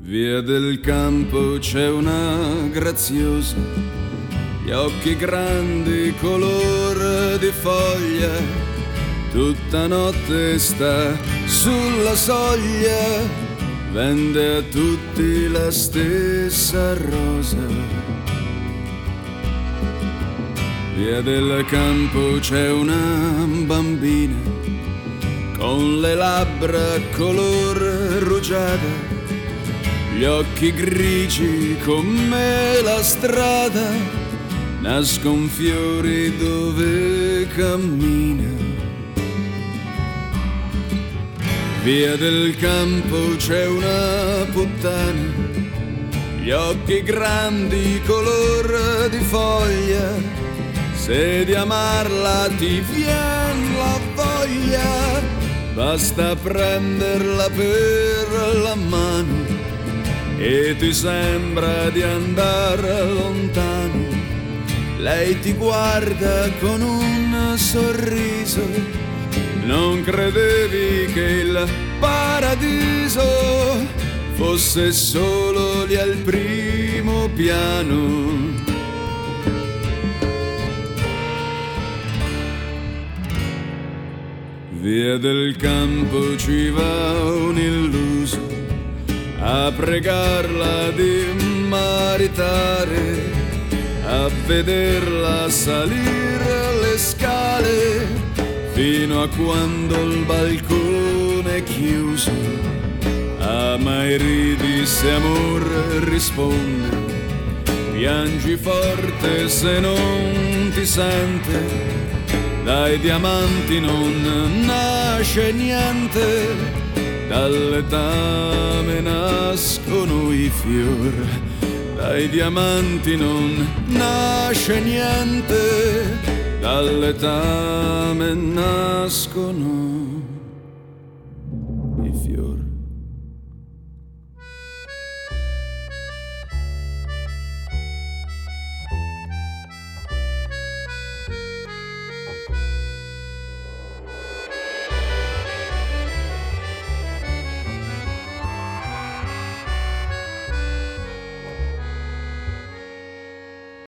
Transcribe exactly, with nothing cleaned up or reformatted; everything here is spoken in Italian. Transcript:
Via del campo c'è una graziosa, gli occhi grandi color di foglia, tutta notte sta sulla soglia, vende a tutti la stessa rosa. Via del campo c'è una bambina con le labbra color rugiada, gli occhi grigi come la strada, nascon fiori dove cammina. Via del campo c'è una puttana, gli occhi grandi color di foglia, se di amarla ti vien la voglia, basta prenderla per la mano e ti sembra di andar lontano. Lei ti guarda con un sorriso, non credevi che il paradiso fosse solo lì al primo piano. Via del campo ci va un illuso a pregarla di maritare, a vederla salire le scale fino a quando il balcone è chiuso. Ah, mai ridi se amor risponde, piangi forte se non ti sente, dai diamanti non nasce niente, dall'etame nascono i fior, dai diamanti non nasce niente, dall'etame nascono i fior.